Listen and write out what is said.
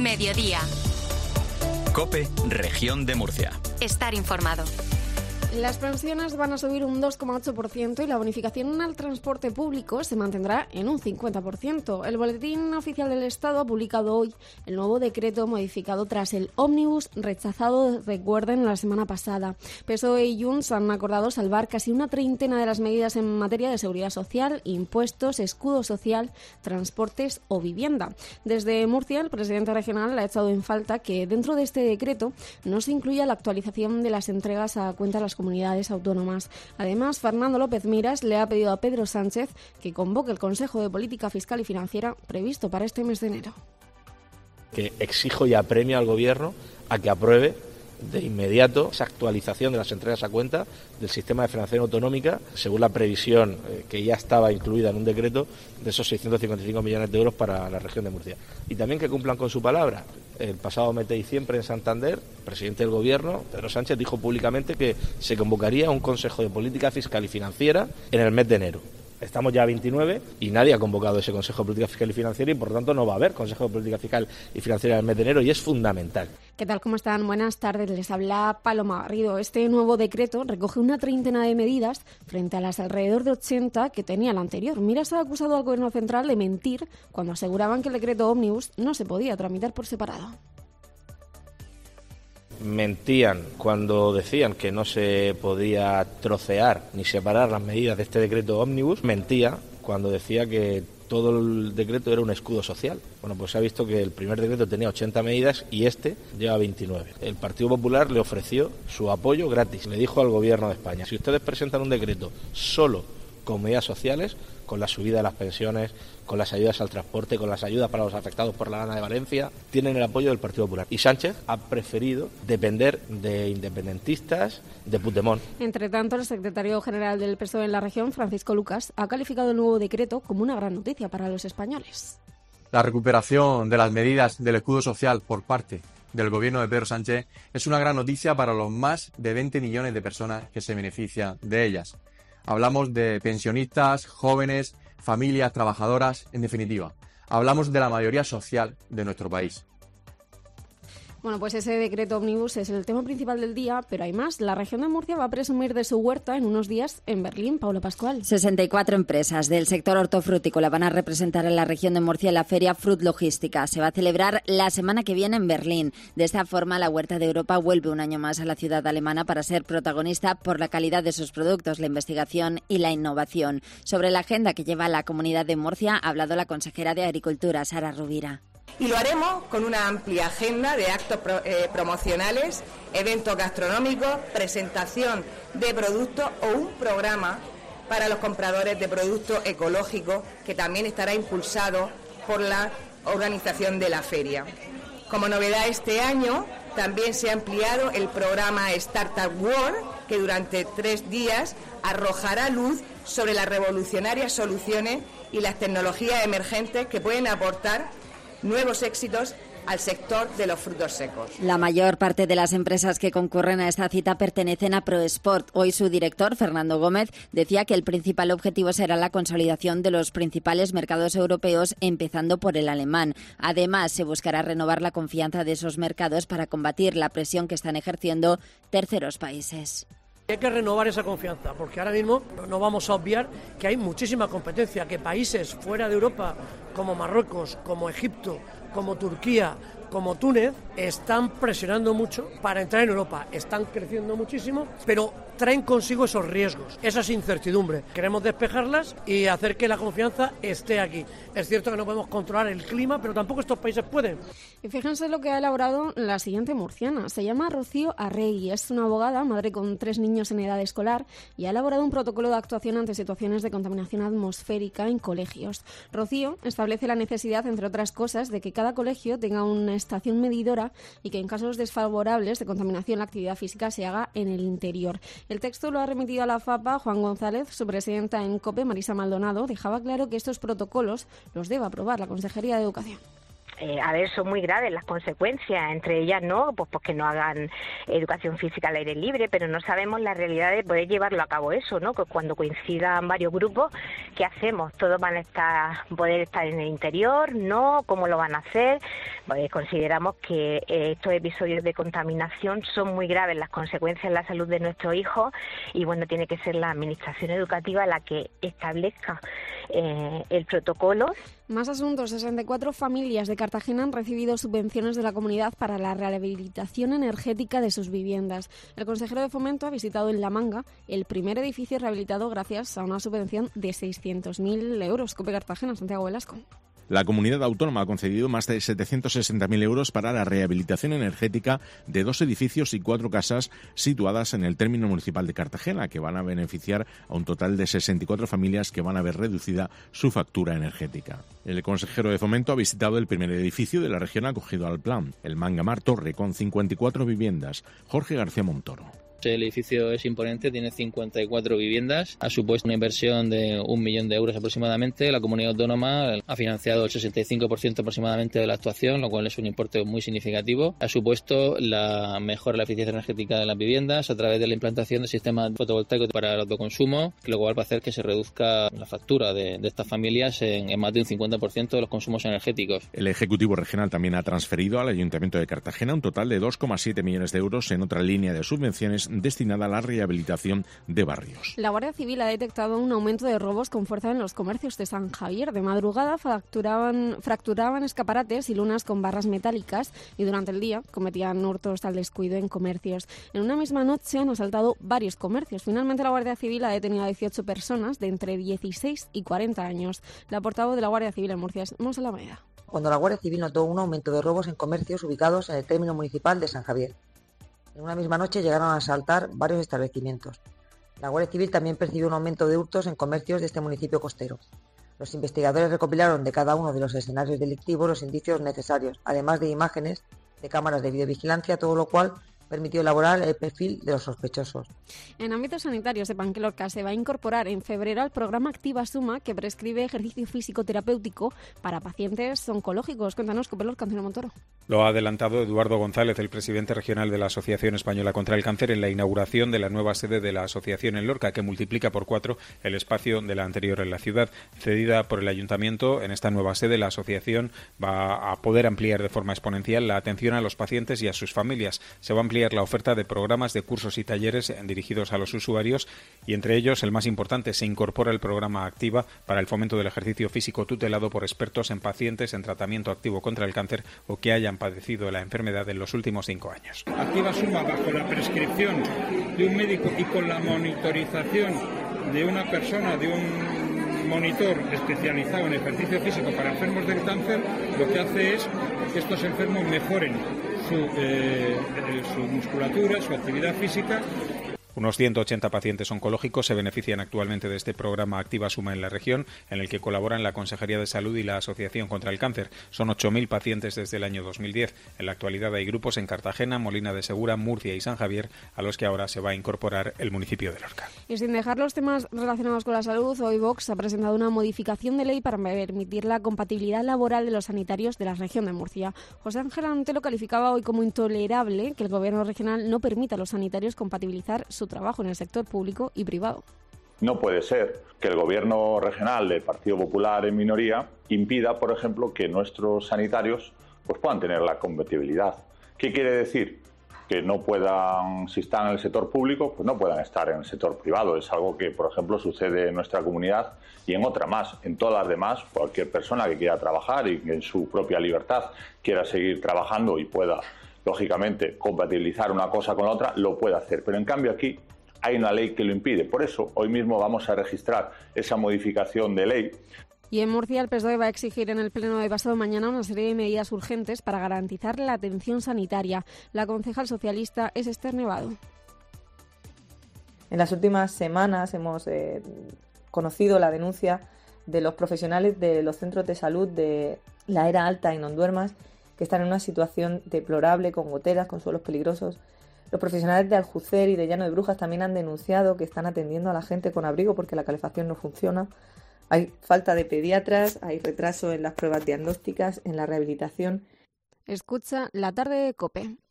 Mediodía. COPE, Región de Murcia. Estar informado. Las pensiones van a subir un 2,8% y la bonificación al transporte público se mantendrá en un 50%. El Boletín Oficial del Estado ha publicado hoy el nuevo decreto modificado tras el ómnibus rechazado, recuerden, la semana pasada. PSOE y Junts han acordado salvar casi una treintena de las medidas en materia de seguridad social, impuestos, escudo social, transportes o vivienda. Desde Murcia, el presidente regional ha echado en falta que dentro de este decreto no se incluya la actualización de las entregas a cuenta de las comunidades autónomas. Además, Fernando López Miras le ha pedido a Pedro Sánchez que convoque el Consejo de Política Fiscal y Financiera previsto para este mes de enero. Que exijo y apremio al Gobierno a que apruebe de inmediato esa actualización de las entregas a cuenta del sistema de financiación autonómica, según la previsión que ya estaba incluida en un decreto de esos 655 millones de euros para la región de Murcia. Y también que cumplan con su palabra. El pasado mes de diciembre en Santander, el presidente del Gobierno, Pedro Sánchez, dijo públicamente que se convocaría un Consejo de Política Fiscal y Financiera en el mes de enero. Estamos ya a 29 y nadie ha convocado ese Consejo de Política Fiscal y Financiera y, por lo tanto, no va a haber Consejo de Política Fiscal y Financiera en el mes de enero y es fundamental. ¿Qué tal? ¿Cómo están? Buenas tardes. Les habla Paloma Garrido. Este nuevo decreto recoge una treintena de medidas frente a las alrededor de 80 que tenía el anterior. Miras ha acusado al Gobierno central de mentir cuando aseguraban que el decreto ómnibus no se podía tramitar por separado. Mentían cuando decían que no se podía trocear ni separar las medidas de este decreto ómnibus. Mentía cuando decía que todo el decreto era un escudo social. Bueno, pues se ha visto que el primer decreto tenía 80 medidas y este lleva 29. El Partido Popular le ofreció su apoyo gratis. Le dijo al Gobierno de España: si ustedes presentan un decreto solo con medidas sociales, con la subida de las pensiones, con las ayudas al transporte, con las ayudas para los afectados por la Gana de Valencia, tienen el apoyo del Partido Popular. Y Sánchez ha preferido depender de independentistas, de Puigdemont. Entre tanto, el secretario general del PSOE en la región, Francisco Lucas, ha calificado el nuevo decreto como una gran noticia para los españoles. La recuperación de las medidas del escudo social por parte del gobierno de Pedro Sánchez es una gran noticia para los más de 20 millones de personas que se benefician de ellas. Hablamos de pensionistas, jóvenes, familias trabajadoras, en definitiva. Hablamos de la mayoría social de nuestro país. Bueno, pues ese decreto ómnibus es el tema principal del día, pero hay más. La región de Murcia va a presumir de su huerta en unos días en Berlín. Paula Pascual. 64 empresas del sector hortofrutícola van a representar a la región de Murcia en la feria Fruit Logística. Se va a celebrar la semana que viene en Berlín. De esta forma, la Huerta de Europa vuelve un año más a la ciudad alemana para ser protagonista por la calidad de sus productos, la investigación y la innovación. Sobre la agenda que lleva la Comunidad de Murcia ha hablado la consejera de Agricultura, Sara Rubira. Y lo haremos con una amplia agenda de actos promocionales, eventos gastronómicos, presentación de productos o un programa para los compradores de productos ecológicos que también estará impulsado por la organización de la feria. Como novedad este año también se ha ampliado el programa Startup World, que durante 3 días arrojará luz sobre las revolucionarias soluciones y las tecnologías emergentes que pueden aportar nuevos éxitos al sector de los frutos secos. La mayor parte de las empresas que concurren a esta cita pertenecen a ProSport. Hoy su director, Fernando Gómez, decía que el principal objetivo será la consolidación de los principales mercados europeos, empezando por el alemán. Además, se buscará renovar la confianza de esos mercados para combatir la presión que están ejerciendo terceros países. Hay que renovar esa confianza, porque ahora mismo no vamos a obviar que hay muchísima competencia, que países fuera de Europa, como Marruecos, como Egipto, como Turquía, como Túnez, están presionando mucho para entrar en Europa. Están creciendo muchísimo, pero traen consigo esos riesgos, esas incertidumbres. Queremos despejarlas y hacer que la confianza esté aquí. Es cierto que no podemos controlar el clima, pero tampoco estos países pueden. Y fíjense lo que ha elaborado la siguiente murciana. Se llama Rocío Arregui. Es una abogada, madre con 3 niños en edad escolar, y ha elaborado un protocolo de actuación ante situaciones de contaminación atmosférica en colegios. Rocío establece la necesidad, entre otras cosas, de que cada colegio tenga una estación medidora y que en casos desfavorables de contaminación la actividad física se haga en el interior. El texto lo ha remitido a la FAPA. Juan González, su presidenta en COPE, Marisa Maldonado, dejaba claro que estos protocolos los debe aprobar la Consejería de Educación. son muy graves las consecuencias, entre ellas pues que no hagan educación física al aire libre, pero no sabemos la realidad de poder llevarlo a cabo eso, ¿no? Que cuando coincidan varios grupos, ¿qué hacemos? ¿Todos van a poder estar en el interior? ¿No? ¿Cómo lo van a hacer? Pues consideramos que estos episodios de contaminación son muy graves, las consecuencias en la salud de nuestros hijos, y bueno, tiene que ser la administración educativa la que establezca el protocolo. Más asuntos. 64 familias de Cartagena han recibido subvenciones de la comunidad para la rehabilitación energética de sus viviendas. El consejero de Fomento ha visitado en La Manga el primer edificio rehabilitado gracias a una subvención de 600.000 euros. COPE Cartagena, Santiago Velasco. La comunidad autónoma ha concedido más de 760.000 euros para la rehabilitación energética de 2 edificios y 4 casas situadas en el término municipal de Cartagena, que van a beneficiar a un total de 64 familias que van a ver reducida su factura energética. El consejero de Fomento ha visitado el primer edificio de la región acogido al plan, el Manga Mar Torre, con 54 viviendas. Jorge García Montoro. El edificio es imponente, tiene 54 viviendas, ha supuesto una inversión de 1 millón de euros aproximadamente. La comunidad autónoma ha financiado el 65% aproximadamente de la actuación, lo cual es un importe muy significativo. Ha supuesto la mejora de la eficiencia energética de las viviendas a través de la implantación de sistemas fotovoltaicos para el autoconsumo, lo cual va a hacer que se reduzca la factura de estas familias en más de un 50% de los consumos energéticos. El Ejecutivo Regional también ha transferido al Ayuntamiento de Cartagena un total de 2,7 millones de euros en otra línea de subvenciones destinada a la rehabilitación de barrios. La Guardia Civil ha detectado un aumento de robos con fuerza en los comercios de San Javier. De madrugada fracturaban escaparates y lunas con barras metálicas y durante el día cometían hurtos al descuido en comercios. En una misma noche han asaltado varios comercios. Finalmente la Guardia Civil ha detenido a 18 personas de entre 16 y 40 años. La portavoz de la Guardia Civil en Murcia es Monse Alameda. Cuando la Guardia Civil notó un aumento de robos en comercios ubicados en el término municipal de San Javier. En una misma noche llegaron a asaltar varios establecimientos. La Guardia Civil también percibió un aumento de hurtos en comercios de este municipio costero. Los investigadores recopilaron de cada uno de los escenarios delictivos los indicios necesarios, además de imágenes de cámaras de videovigilancia, todo lo cual permitió elaborar el perfil de los sospechosos. En ámbito sanitario, sepan que Lorca se va a incorporar en febrero al programa Activa Suma, que prescribe ejercicio físico terapéutico para pacientes oncológicos. Cuéntanos, Cope Lorca, Antonio Montoro. Lo ha adelantado Eduardo González, el presidente regional de la Asociación Española contra el Cáncer, en la inauguración de la nueva sede de la asociación en Lorca, que multiplica por 4 el espacio de la anterior en la ciudad. Cedida por el ayuntamiento, en esta nueva sede la asociación va a poder ampliar de forma exponencial la atención a los pacientes y a sus familias. Se va a ampliar la oferta de programas de cursos y talleres dirigidos a los usuarios y entre ellos, el más importante, se incorpora el programa Activa para el fomento del ejercicio físico tutelado por expertos en pacientes en tratamiento activo contra el cáncer o que hayan padecido la enfermedad en los últimos 5 años. Activa Suma bajo la prescripción de un médico y con la monitorización de una persona, de un monitor especializado en ejercicio físico para enfermos del cáncer, lo que hace es que estos enfermos mejoren su musculatura, su actividad física. Unos 180 pacientes oncológicos se benefician actualmente de este programa Activa Suma en la región, en el que colaboran la Consejería de Salud y la Asociación contra el Cáncer. Son 8.000 pacientes desde el año 2010. En la actualidad hay grupos en Cartagena, Molina de Segura, Murcia y San Javier, a los que ahora se va a incorporar el municipio de Lorca. Y sin dejar los temas relacionados con la salud, hoy Vox ha presentado una modificación de ley para permitir la compatibilidad laboral de los sanitarios de la región de Murcia. José Ángel Antelo calificaba hoy como intolerable que el gobierno regional no permita a los sanitarios compatibilizar su trabajo en el sector público y privado. No puede ser que el gobierno regional del Partido Popular en minoría impida, por ejemplo, que nuestros sanitarios pues puedan tener la compatibilidad. ¿Qué quiere decir? Que no puedan, si están en el sector público, pues no puedan estar en el sector privado. Es algo que, por ejemplo, sucede en nuestra comunidad y en otra más. En todas las demás, cualquier persona que quiera trabajar y que en su propia libertad quiera seguir trabajando y pueda, lógicamente, compatibilizar una cosa con la otra, lo puede hacer. Pero en cambio aquí hay una ley que lo impide. Por eso, hoy mismo vamos a registrar esa modificación de ley. Y en Murcia el PSOE va a exigir en el pleno de pasado mañana una serie de medidas urgentes para garantizar la atención sanitaria. La concejal socialista es Esther Nevado. En las últimas semanas hemos conocido la denuncia de los profesionales de los centros de salud de la Era Alta y Non Duermas, que están en una situación deplorable, con goteras, con suelos peligrosos. Los profesionales de Aljucer y de Llano de Brujas también han denunciado que están atendiendo a la gente con abrigo porque la calefacción no funciona. Hay falta de pediatras, hay retraso en las pruebas diagnósticas, en la rehabilitación. Escucha La Tarde de COPE.